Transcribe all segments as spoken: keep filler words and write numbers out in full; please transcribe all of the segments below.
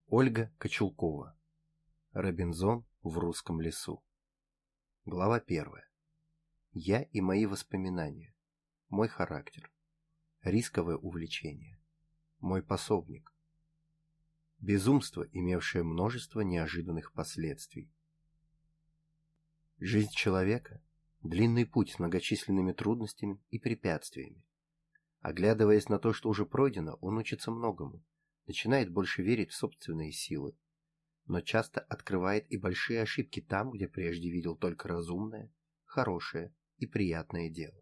Ольга Кочелкова. Робинзон в русском лесу. Глава первая. Я и мои воспоминания. Мой характер. Рисковое увлечение. Мой пособник. Безумство, имевшее множество неожиданных последствий. Жизнь человека – длинный путь с многочисленными трудностями и препятствиями. Оглядываясь на то, что уже пройдено, он учится многому, начинает больше верить в собственные силы, но часто открывает и большие ошибки там, где прежде видел только разумное, хорошее и приятное дело.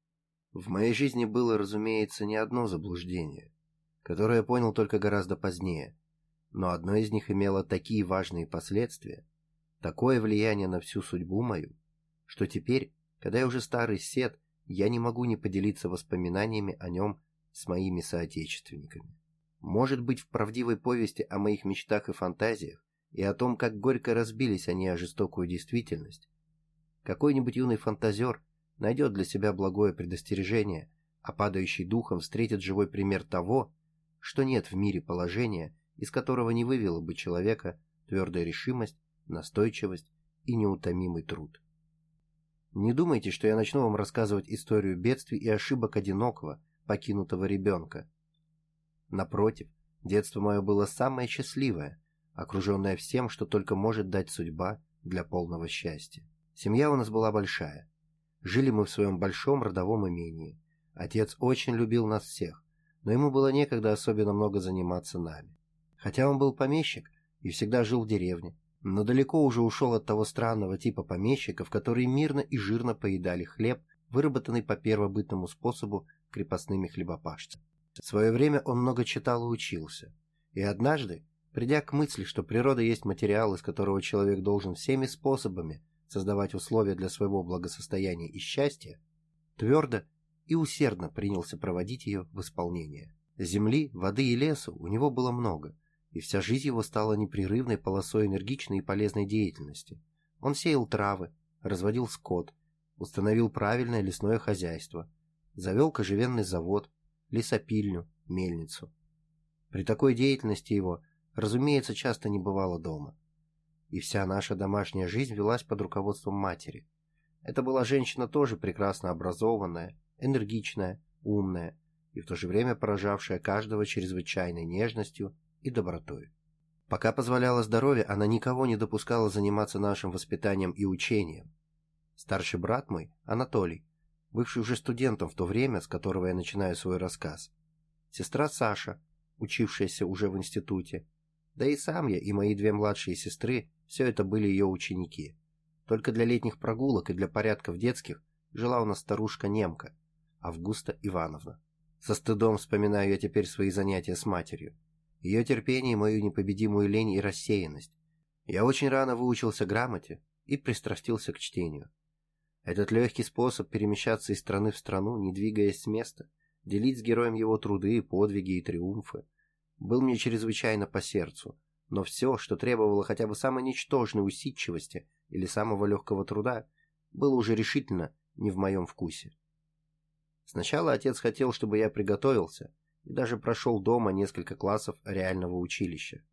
В моей жизни было, разумеется, не одно заблуждение, которое я понял только гораздо позднее, но одно из них имело такие важные последствия, такое влияние на всю судьбу мою, что теперь, когда я уже старый сет, я не могу не поделиться воспоминаниями о нем с моими соотечественниками. Может быть, в правдивой повести о моих мечтах и фантазиях и о том, как горько разбились они о жестокую действительность, какой-нибудь юный фантазер найдет для себя благое предостережение, а падающий духом встретит живой пример того, что нет в мире положения, из которого не вывела бы человека твердая решимость, настойчивость и неутомимый труд. Не думайте, что я начну вам рассказывать историю бедствий и ошибок одинокого, покинутого ребенка. Напротив, детство мое было самое счастливое, окруженное всем, что только может дать судьба для полного счастья. Семья у нас была большая. Жили мы в своем большом родовом имении. Отец очень любил нас всех, но ему было некогда особенно много заниматься нами. Хотя он был помещик и всегда жил в деревне, но далеко уже ушел от того странного типа помещиков, которые мирно и жирно поедали хлеб, выработанный по первобытному способу крепостными хлебопашцами. В свое время он много читал и учился, и однажды, придя к мысли, что природа есть материал, из которого человек должен всеми способами создавать условия для своего благосостояния и счастья, твердо и усердно принялся проводить ее в исполнение. Земли, воды и лесу у него было много, и вся жизнь его стала непрерывной полосой энергичной и полезной деятельности. Он сеял травы, разводил скот, установил правильное лесное хозяйство, завел кожевенный завод, лесопильню, мельницу. При такой деятельности его, разумеется, часто не бывало дома. И вся наша домашняя жизнь велась под руководством матери. Это была женщина тоже прекрасно образованная, энергичная, умная и в то же время поражавшая каждого чрезвычайной нежностью и добротой. Пока позволяло здоровье, она никого не допускала заниматься нашим воспитанием и учением. Старший брат мой, Анатолий, бывший уже студентом в то время, с которого я начинаю свой рассказ, сестра Саша, учившаяся уже в институте, да и сам я и мои две младшие сестры, все это были ее ученики. Только для летних прогулок и для порядков детских жила у нас старушка-немка, Августа Ивановна. Со стыдом вспоминаю я теперь свои занятия с матерью, ее терпение и мою непобедимую лень и рассеянность. Я очень рано выучился грамоте и пристрастился к чтению. Этот легкий способ перемещаться из страны в страну, не двигаясь с места, делить с героем его труды, подвиги и триумфы, был мне чрезвычайно по сердцу, но все, что требовало хотя бы самой ничтожной усидчивости или самого легкого труда, было уже решительно не в моем вкусе. Сначала отец хотел, чтобы я приготовился и даже прошел дома несколько классов реального училища.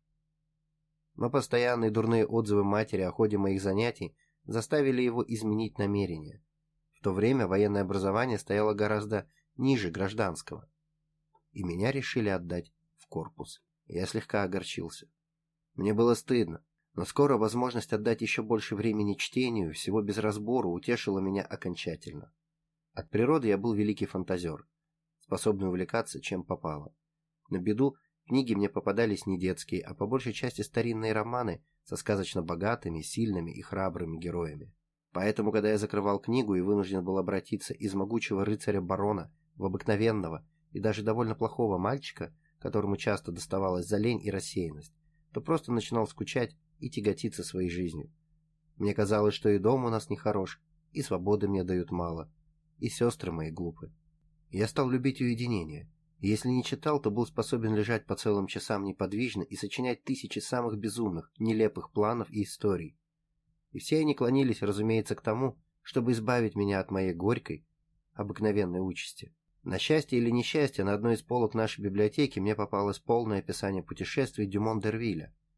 Но постоянные дурные отзывы матери о ходе моих занятий заставили его изменить намерение. В то время военное образование стояло гораздо ниже гражданского, и меня решили отдать в корпус. Я слегка огорчился. Мне было стыдно, но скоро возможность отдать еще больше времени чтению, всего без разбору, утешила меня окончательно. От природы я был великий фантазер, способный увлекаться чем попало. На беду книги мне попадались не детские, а по большей части старинные романы со сказочно богатыми, сильными и храбрыми героями. Поэтому, когда я закрывал книгу и вынужден был обратиться из могучего рыцаря-барона в обыкновенного и даже довольно плохого мальчика, которому часто доставалось за лень и рассеянность, то просто начинал скучать и тяготиться своей жизнью. Мне казалось, что и дом у нас нехорош, и свободы мне дают мало, и сестры мои глупы. Я стал любить уединение, и если не читал, то был способен лежать по целым часам неподвижно и сочинять тысячи самых безумных, нелепых планов и историй. И все они клонились, разумеется, к тому, чтобы избавить меня от моей горькой, обыкновенной участи. На счастье или несчастье, на одной из полок нашей библиотеки мне попалось полное описание путешествий Дюмон-д'Ервиля,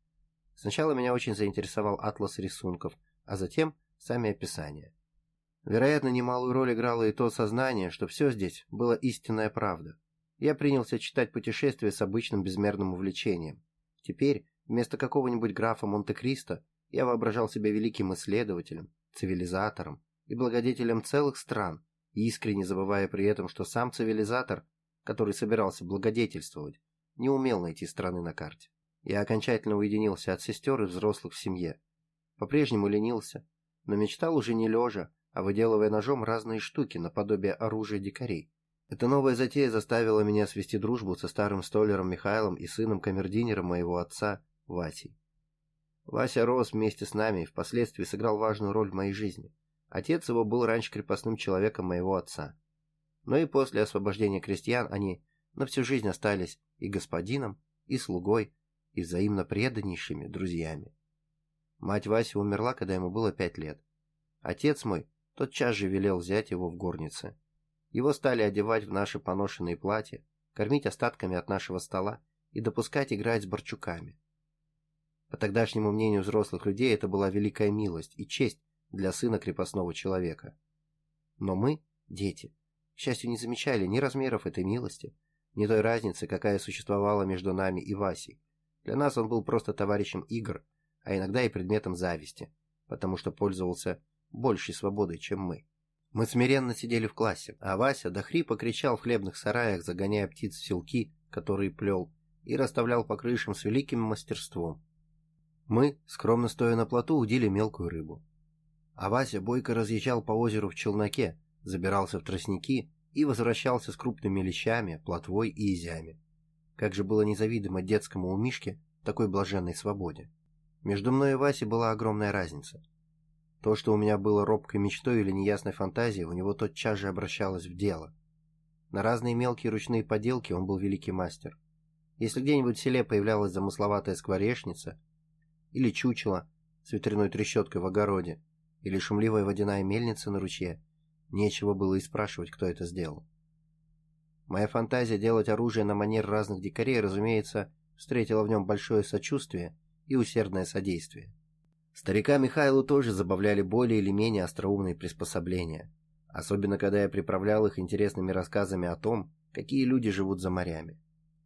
Сначала меня очень заинтересовал атлас рисунков, а затем сами описания. Вероятно, немалую роль играло и то сознание, что все здесь было истинная правда. Я принялся читать путешествия с обычным безмерным увлечением. Теперь, вместо какого-нибудь графа Монте-Кристо, я воображал себя великим исследователем, цивилизатором и благодетелем целых стран, искренне забывая при этом, что сам цивилизатор, который собирался благодетельствовать, не умел найти страны на карте. Я окончательно уединился от сестер и взрослых в семье. По-прежнему ленился, но мечтал уже не лежа, а выделывая ножом разные штуки наподобие оружия дикарей. Эта новая затея заставила меня свести дружбу со старым столяром Михаилом и сыном камердинера моего отца, Васей. Вася рос вместе с нами и впоследствии сыграл важную роль в моей жизни. Отец его был раньше крепостным человеком моего отца. Но и после освобождения крестьян они на всю жизнь остались и господином, и слугой, и взаимно преданнейшими друзьями. Мать Васи умерла, когда ему было пять лет. Отец мой тотчас же велел взять его в горнице. Его стали одевать в наши поношенные платья, кормить остатками от нашего стола и допускать играть с борчуками. По тогдашнему мнению взрослых людей это была великая милость и честь для сына крепостного человека. Но мы, дети, к счастью, не замечали ни размеров этой милости, ни той разницы, какая существовала между нами и Васей. Для нас он был просто товарищем игр, а иногда и предметом зависти, потому что пользовался большей свободой, чем мы. Мы смиренно сидели в классе, а Вася до хрипа кричал в хлебных сараях, загоняя птиц в селки, которые плел, и расставлял по крышам с великим мастерством. Мы, скромно стоя на плоту, удили мелкую рыбу. А Вася бойко разъезжал по озеру в челноке, забирался в тростники и возвращался с крупными лещами, плотвой и изями. Как же было незавидимо детскому у Мишки такой блаженной свободе. Между мной и Васей была огромная разница. То, что у меня было робкой мечтой или неясной фантазией, у него тотчас же обращалось в дело. На разные мелкие ручные поделки он был великий мастер. Если где-нибудь в селе появлялась замысловатая скворечница, или чучело с ветряной трещоткой в огороде, или шумливая водяная мельница на ручье, нечего было и спрашивать, кто это сделал. Моя фантазия делать оружие на манер разных дикарей, разумеется, встретила в нем большое сочувствие и усердное содействие. Старика Михайлу тоже забавляли более или менее остроумные приспособления, особенно когда я приправлял их интересными рассказами о том, какие люди живут за морями.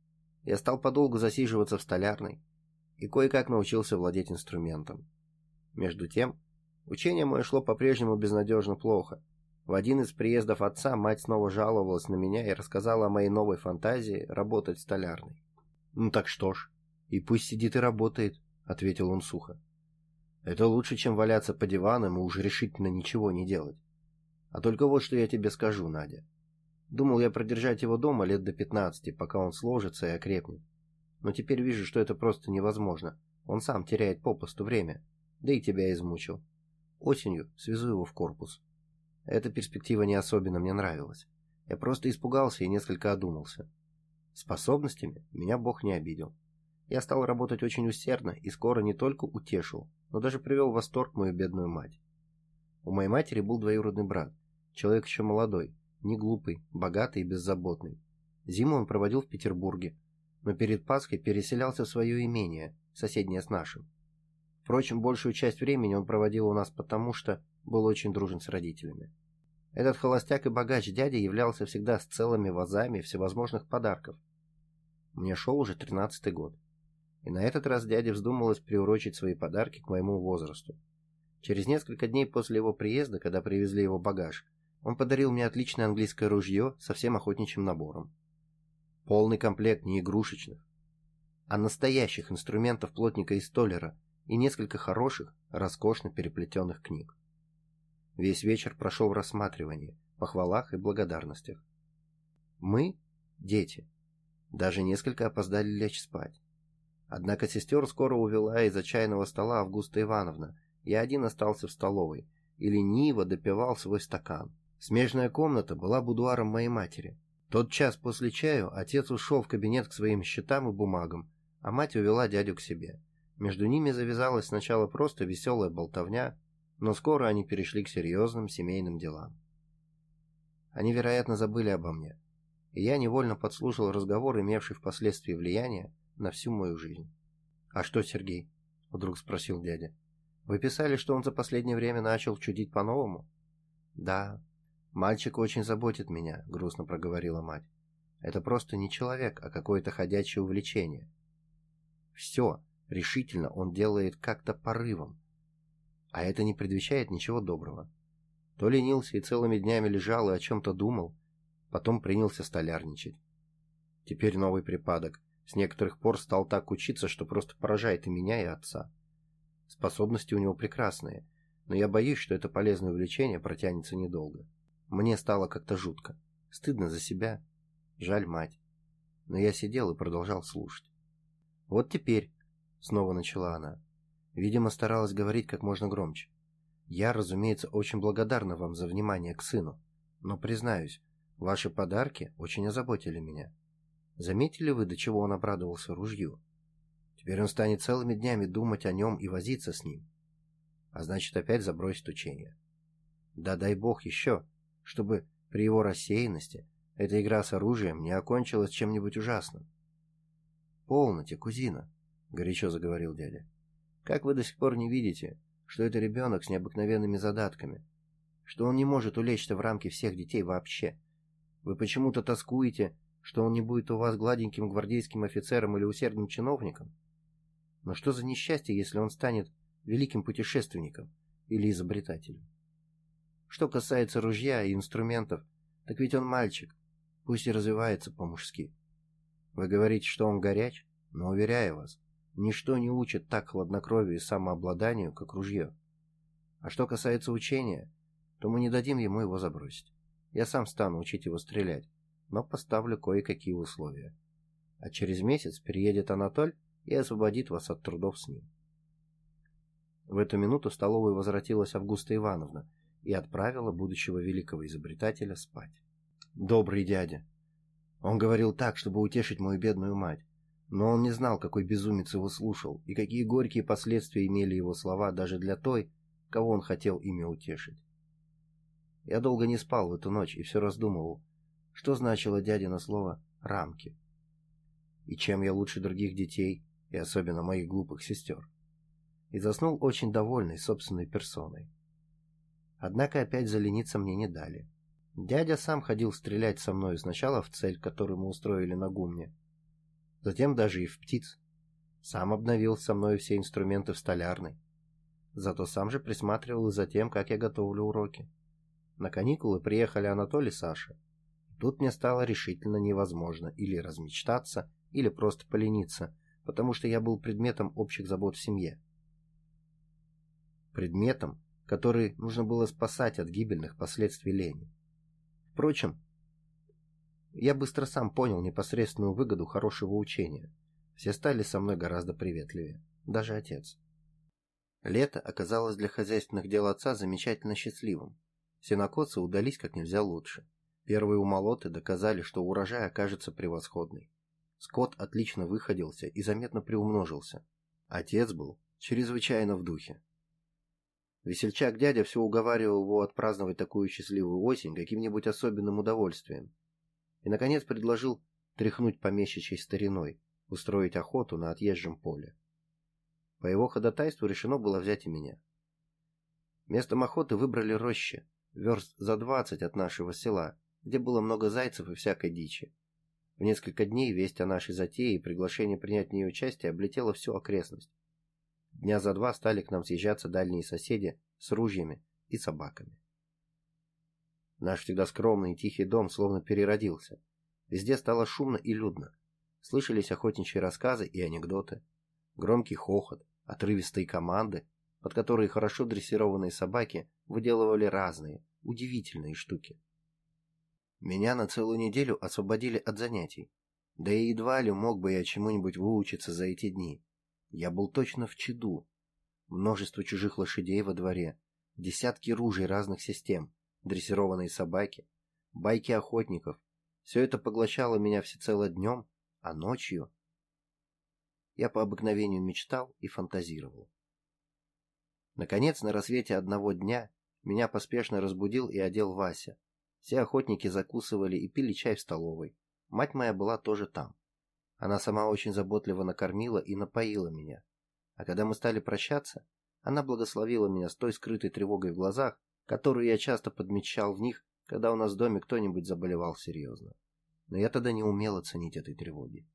Я стал подолгу засиживаться в столярной и кое-как научился владеть инструментом. Между тем, учение мое шло по-прежнему безнадежно плохо. В один из приездов отца мать снова жаловалась на меня и рассказала о моей новой фантазии работать в столярной. «Ну так что ж, и пусть сидит и работает», — ответил он сухо. «Это лучше, чем валяться по диванам и уж решительно ничего не делать. А только вот что я тебе скажу, Надя. Думал я продержать его дома лет до пятнадцати, пока он сложится и окрепнет. Но теперь вижу, что это просто невозможно. Он сам теряет попусту время, да и тебя измучил. Осенью свезу его в корпус». Эта перспектива не особенно мне нравилась. Я просто испугался и несколько одумался. Способностями меня Бог не обидел. Я стал работать очень усердно и скоро не только утешил, но даже привел в восторг мою бедную мать. У моей матери был двоюродный брат, человек еще молодой, не глупый, богатый и беззаботный. Зиму он проводил в Петербурге, но перед Пасхой переселялся в свое имение, соседнее с нашим. Впрочем, большую часть времени он проводил у нас потому, что был очень дружен с родителями. Этот холостяк и богач дядя являлся всегда с целыми вазами всевозможных подарков. Мне шел уже тринадцатый год. И на этот раз дяде вздумалось приурочить свои подарки к моему возрасту. Через несколько дней после его приезда, когда привезли его багаж, он подарил мне отличное английское ружье со всем охотничьим набором. Полный комплект не игрушечных, а настоящих инструментов плотника и столяра и несколько хороших, роскошно переплетенных книг. Весь вечер прошел в рассматривании, похвалах и благодарностях. Мы, дети, даже несколько опоздали лечь спать. Однако сестер скоро увела из-за чайного стола Августа Ивановна, я один остался в столовой и лениво допивал свой стакан. Смежная комната была будуаром моей матери. Тот час после чаю отец ушел в кабинет к своим счетам и бумагам, а мать увела дядю к себе. Между ними завязалась сначала просто веселая болтовня, но скоро они перешли к серьезным семейным делам. Они, вероятно, забыли обо мне, и я невольно подслушал разговор, имевший впоследствии влияние на всю мою жизнь. «А что, Сергей, — вдруг спросил дядя. «Вы писали, что он за последнее время начал чудить по-новому?» «Да, мальчик очень заботит меня», — грустно проговорила мать. «Это просто не человек, а какое-то ходячее увлечение. Все, решительно он делает как-то порывом. А это не предвещает ничего доброго. То ленился и целыми днями лежал и о чем-то думал, потом принялся столярничать. Теперь новый припадок. С некоторых пор стал так учиться, что просто поражает и меня, и отца. Способности у него прекрасные, но я боюсь, что это полезное увлечение протянется недолго. Мне стало как-то жутко. Стыдно за себя. Жаль мать. Но я сидел и продолжал слушать. «Вот теперь», — снова начала она, видимо, старалась говорить как можно громче. «Я, разумеется, очень благодарна вам за внимание к сыну, но, признаюсь, ваши подарки очень озаботили меня. Заметили вы, до чего он обрадовался ружью? Теперь он станет целыми днями думать о нем и возиться с ним. А значит, опять забросит учение. Да дай бог еще, чтобы при его рассеянности эта игра с оружием не окончилась чем-нибудь ужасным». «Полноте, кузина», — горячо заговорил дядя. «Как вы до сих пор не видите, что это ребенок с необыкновенными задатками, что он не может улечься в рамки всех детей вообще? Вы почему-то тоскуете, что он не будет у вас гладеньким гвардейским офицером или усердным чиновником? Но что за несчастье, если он станет великим путешественником или изобретателем? Что касается ружья и инструментов, так ведь он мальчик, пусть и развивается по-мужски. Вы говорите, что он горяч, но, уверяю вас, ничто не учит так хладнокровию и самообладанию, как ружье. А что касается учения, то мы не дадим ему его забросить. Я сам стану учить его стрелять, но поставлю кое-какие условия. А через месяц приедет Анатоль и освободит вас от трудов с ним». В эту минуту в столовую возвратилась Августа Ивановна и отправила будущего великого изобретателя спать. «Добрый дядя! Он говорил так, чтобы утешить мою бедную мать. Но он не знал, какой безумец его слушал, и какие горькие последствия имели его слова даже для той, кого он хотел ими утешить. Я долго не спал в эту ночь и все раздумывал, что значило дядино слово «рамки». И чем я лучше других детей, и особенно моих глупых сестер. И заснул очень довольный собственной персоной. Однако опять залениться мне не дали. Дядя сам ходил стрелять со мной сначала в цель, которую мы устроили на гумне, затем даже и в птиц. Сам обновил со мной все инструменты в столярной. Зато сам же присматривал и за тем, как я готовлю уроки. На каникулы приехали Анатолий и Саша. Тут мне стало решительно невозможно или размечтаться, или просто полениться, потому что я был предметом общих забот в семье. Предметом, который нужно было спасать от гибельных последствий лени. Впрочем, я быстро сам понял непосредственную выгоду хорошего учения. Все стали со мной гораздо приветливее, даже отец. Лето оказалось для хозяйственных дел отца замечательно счастливым. Сенокосы удались как нельзя лучше. Первые умолоты доказали, что урожай окажется превосходный. Скот отлично выходился и заметно приумножился. Отец был чрезвычайно в духе. Весельчак дядя все уговаривал его отпраздновать такую счастливую осень каким-нибудь особенным удовольствием. И, наконец, предложил тряхнуть помещичьей стариной, устроить охоту на отъезжем поле. По его ходатайству решено было взять и меня. Местом охоты выбрали рощи, верст за двадцать от нашего села, где было много зайцев и всякой дичи. В несколько дней весть о нашей затее и приглашение принять в ней участие облетело всю окрестность. Дня за два стали к нам съезжаться дальние соседи с ружьями и собаками. Наш всегда скромный и тихий дом словно переродился. Везде стало шумно и людно. Слышались охотничьи рассказы и анекдоты. Громкий хохот, отрывистые команды, под которые хорошо дрессированные собаки выделывали разные, удивительные штуки. Меня на целую неделю освободили от занятий. Да и едва ли мог бы я чему-нибудь выучиться за эти дни. Я был точно в чаду. Множество чужих лошадей во дворе, десятки ружей разных систем, дрессированные собаки, байки охотников. Все это поглощало меня всецело днем, а ночью я по обыкновению мечтал и фантазировал. Наконец, на рассвете одного дня меня поспешно разбудил и одел Вася. Все охотники закусывали и пили чай в столовой. Мать моя была тоже там. Она сама очень заботливо накормила и напоила меня. А когда мы стали прощаться, она благословила меня с той скрытой тревогой в глазах, которую я часто подмечал в них, когда у нас в доме кто-нибудь заболевал серьезно. Но я тогда не умел оценить этой тревоги.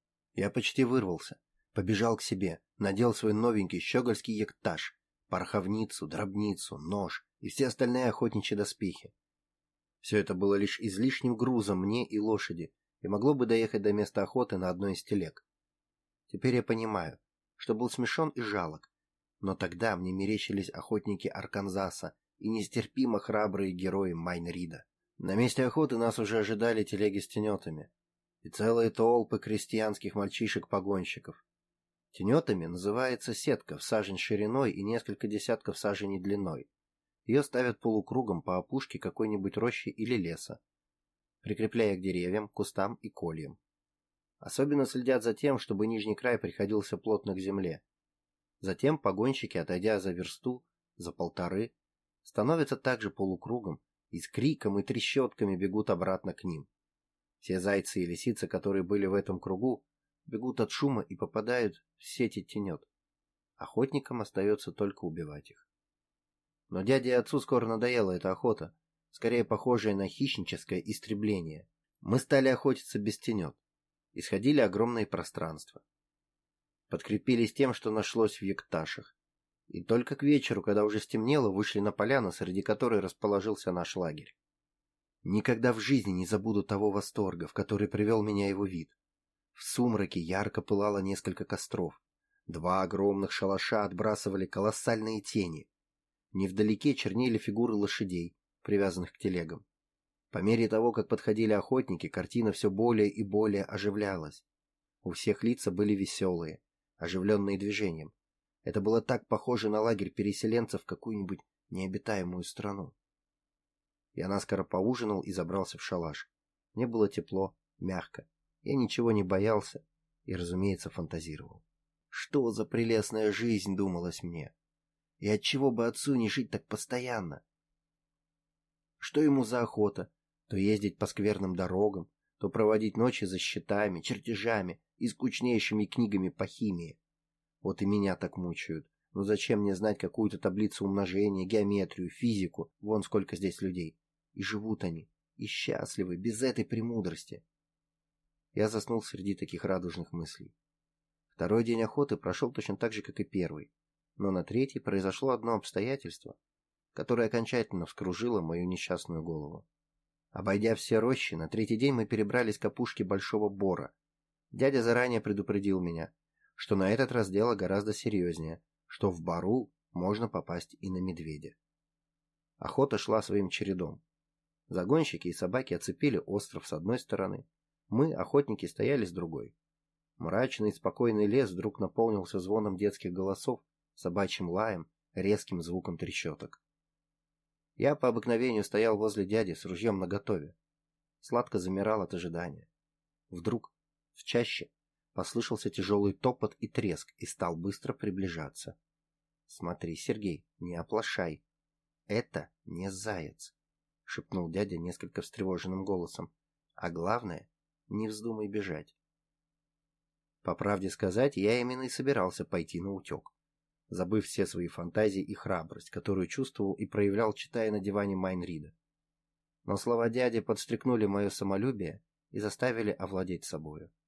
Я почти вырвался, побежал к себе, надел свой новенький щегольский ектаж, пороховницу, дробницу, нож и все остальные охотничьи доспехи. Все это было лишь излишним грузом мне и лошади, и могло бы доехать до места охоты на одной из телег. Теперь я понимаю, что был смешон и жалок, но тогда мне мерещились охотники Арканзаса и нестерпимо храбрые герои Майн-Рида. На месте охоты нас уже ожидали телеги с тенетами и целые толпы крестьянских мальчишек-погонщиков. Тенетами называется сетка в сажень шириной и несколько десятков саженей длиной. Ее ставят полукругом по опушке какой-нибудь рощи или леса, прикрепляя к деревьям, кустам и кольям. Особенно следят за тем, чтобы нижний край приходился плотно к земле. Затем погонщики, отойдя за версту, за полторы, становятся также полукругом и с криком и трещотками бегут обратно к ним. Все зайцы и лисицы, которые были в этом кругу, бегут от шума и попадают в сети тенет. Охотникам остается только убивать их. Но дяде и отцу скоро надоела эта охота, скорее похожая на хищническое истребление. Мы стали охотиться без тенет. Исходили огромные пространства. Подкрепились тем, что нашлось в екташах. И только к вечеру, когда уже стемнело, вышли на поляну, среди которой расположился наш лагерь. Никогда в жизни не забуду того восторга, в который привел меня его вид. В сумраке ярко пылало несколько костров. Два огромных шалаша отбрасывали колоссальные тени. Невдалеке чернели фигуры лошадей, привязанных к телегам. По мере того, как подходили охотники, картина все более и более оживлялась. У всех лица были веселые, оживленные движением. Это было так похоже на лагерь переселенцев в какую-нибудь необитаемую страну. Я наскоро поужинал и забрался в шалаш. Мне было тепло, мягко. Я ничего не боялся и, разумеется, фантазировал. Что за прелестная жизнь, думалось мне. И отчего бы отцу не жить так постоянно? Что ему за охота? То ездить по скверным дорогам, то проводить ночи за счетами, чертежами и скучнейшими книгами по химии. Вот и меня так мучают. Ну зачем мне знать какую-то таблицу умножения, геометрию, физику? Вон сколько здесь людей. И живут они, и счастливы, без этой премудрости. Я заснул среди таких радужных мыслей. Второй день охоты прошел точно так же, как и первый. Но на третий произошло одно обстоятельство, которое окончательно вскружило мою несчастную голову. Обойдя все рощи, на третий день мы перебрались к опушке Большого Бора. Дядя заранее предупредил меня, что на этот раз дело гораздо серьезнее, что в бору можно попасть и на медведя. Охота шла своим чередом. Загонщики и собаки оцепили остров с одной стороны, мы, охотники, стояли с другой. Мрачный и спокойный лес вдруг наполнился звоном детских голосов, собачьим лаем, резким звуком трещоток. Я по обыкновению стоял возле дяди с ружьем наготове. Сладко замирал от ожидания. Вдруг в чаще послышался тяжелый топот и треск и стал быстро приближаться. — Смотри, Сергей, не оплошай. Это не заяц, — шепнул дядя несколько встревоженным голосом. — А главное, не вздумай бежать. По правде сказать, я именно и собирался пойти на утек, забыв все свои фантазии и храбрость, которую чувствовал и проявлял, читая на диване Майн-Рида. Но слова дяди подстрекнули мое самолюбие и заставили овладеть собою.